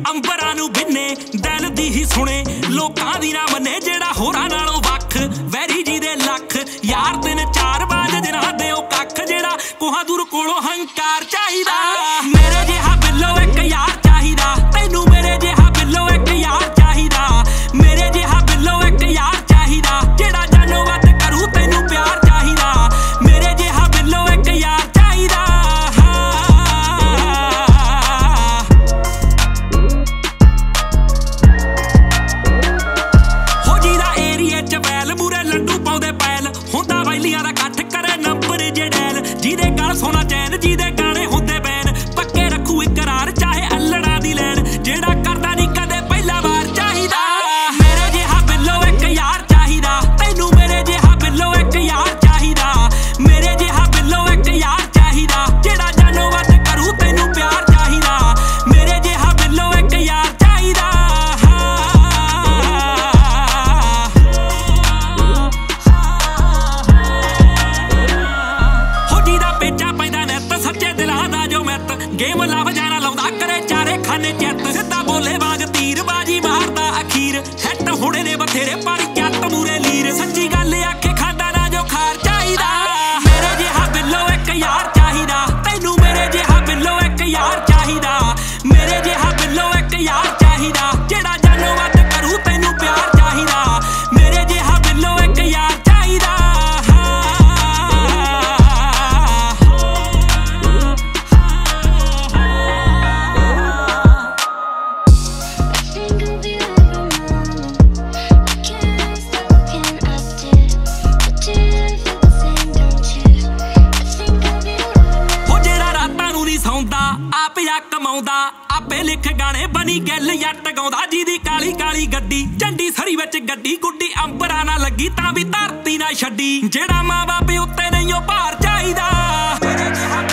ਅੰਬਰਾਂ ਨੂੰ ਬਿੰਨੇ ਦਿਲ ਦੀ ਹੀ ਸੁਣੇ ਲੋਕਾਂ ਦੀ ਨਾ ਮੰਨੇ ਜਿਹੜਾ ਹੋਰਾਂ ਨਾਲੋਂ ਵੱਖ ਵੈਰੀ ਜੀ ਦੇ ਲੱਖ ਯਾਰ ਤਿੰਨ ਚਾਰ ਬਾਜ ਜਿਨ੍ਹਾਂ ਦੇ ਉਹ ਕੱਖ ਜਿਹੜਾ ਕੋਹਾਂ ਦੂਰ ਕੋਲੋਂ ਹੰਕਾਰ ਚਾਹੀਦਾ ਮੇਰੇ ਜਿਹਾ ਬਿੱਲੋ ਇੱਕ ਯਾਰ ਚਾਹੀਦਾ ਤੈਨੂੰ ਮੇਰੇ ਜਿਹਾ ਬਿੱਲੋ ਇੱਕ ਯਾਰ ਚਾਹੀਦਾ ਮੇਰੇ ਜਿਹਾ ਬਿੱਲੋ ਇੱਕ ਯਾਰ ਚਾਹੀਦਾ ਜਿਹੜਾ ਜਾਨੋਂ ਵੱਧ ਕਰੂ ਤੈਨੂੰ ਪਿਆਰ ਚਾਹੀਦਾ ਮੇਰੇ ਜਿਹਾ ਬਿੱਲੋ ਇੱਕ ਯਾਰ ਚਾਹੀਦਾ ਹੋ ਜਿਹਦਾ ਏਰੀਏ ਚ ਵੈਲ ਮੂਰੇ ਲੱਡੂ ਪਾਉਂਦੇ ਪੈਲ ਹੁੰਦਾ ਵੈਲੀਆਂ ਦਾ ਇਕੱਠ ਕਰੇ ਨੰਬਰ ਜੜੈਲ ਜਿਹਦੇ ਗਲ ਸੋਨਾ ਚੈਨ ਜਿਹਦੇ ਗਾਣੇ ਹੁੰਦੇ ਬੈਨ ਪੱਕੇ ਰੱਖੂ ਇਕਰਾਰ ਚਾਹੇ ਅਲੜਾ ਦੀ ਲੈਣ ਜਿਹੜਾ ਕਰਦਾ ਨਹੀਂ ਕਦੇ ਪਹਿਲਾ ਵਾਰ ਚਾਹੀਦਾ ਮੇਰੇ ਜਿਹਾ ਬਿੱਲੋ ਇੱਕ ਯਾਰ ਚਾਹੀਦਾ ਤੈਨੂੰ ਮੇਰੇ ਜਿਹਾ ਬਿੱਲੋ ਇੱਕ ਯਾਰ ਚਾਹੀਦਾ ਮੇਰੇ ਜਿਹਾ ਬਿੱਲੋ ਇੱਕ ਯਾਰ ਚਾਹੀਦਾ ਜਿਹੜਾ ਜਾਨੋਂ ਵੱਧ ਕਰੂ ਤੈਨੂੰ ਪਿਆਰ ਚਾਹੀਦਾ ਮੇਰੇ ਜਿਹਾ ਬਿੱਲੋ ਇੱਕ ਯਾਰ ਚਾਹੀਦਾ ਹੋ ਜਿਹਦਾ ਪੇਚਾ ਪੈਂਦਾ ਨਿੱਤ ਸੱਚੇ ਦਿਲਾਂ ਦਾ ਜੋ ਮਿੱਤ ਗੇਮ ਲਵ ਜਾਣਾ ਲਾਉਂਦਾ ਕਰੇ ਚਾਰੇ ਖਾਨੇ ਚਿੱਤ ਸਿੱਧਾ ਬੋਲੇ ਵਾਂਗ ਤੀਰ ਬਾਜੀ ਮਾਰਦਾ ਅਖੀਰ ਹਿੱਟ ਹੁਣੇ ਨੇ ਬਥੇਰੇ ਪਰ ਜੱਟ ਮੂਰੇ ਲੀਰ ਸੱਚੀ ਗੱਲ ਆਖੇ ਖਾਂਦਾ ਨਾ ਜੋ ਖਾਰ ਚਾਹੀਦਾ ਮੇਰੇ ਜਿਹਾ ਬਿੱਲੋ ਇੱਕ ਯਾਰ ਚਾਹੀਦਾ ਤੈਨੂੰ ਮੇਰੇ ਜਿਹਾ ਬਿੱਲੋ ਇੱਕ ਯਾਰ ਚਾਹੀਦਾ ਮੇਰੇ ਜਿਹਾ ਬਿੱਲੋ ਇੱਕ ਯਾਰ ਚਾਹੀਦਾ ਜਿਹੜਾ ਜਾਨੋਂ ਵੱਧ ਕਰੂ ਤੈਨੂੰ ਪਿਆਰ ਚਾਹੀਦਾ ਮੇਰੇ ਜਿਹਾ ਬਿੱਲੋ ਇੱਕ ਯਾਰ ਚਾਹੀਦਾ ਆਪ ਆ ਕਮਾਉਂਦਾ ਆਪੇ ਲਿਖ ਗਾਣੇ ਬਣੀ ਗੱਲ ਜੱਟ ਗਾਉਂਦਾ ਜਿਹਦੀ ਕਾਲੀ ਕਾਲੀ ਗੱਡੀ ਝੰਡੀ ਸਰੀ ਵਿੱਚ ਗੱਡੀ ਗੁੱਡੀ ਅੰਬਰਾਂ ਨਾਲ ਲੱਗੀ ਤਾਂ ਵੀ ਧਰਤੀ ਨਾ ਛੱਡੀ ਜਿਹੜਾ ਮਾਂ ਬਾਪ ਉੱਤੇ ਨਹੀਂ ਉਹ ਭਾਰ ਚਾਹੀਦਾ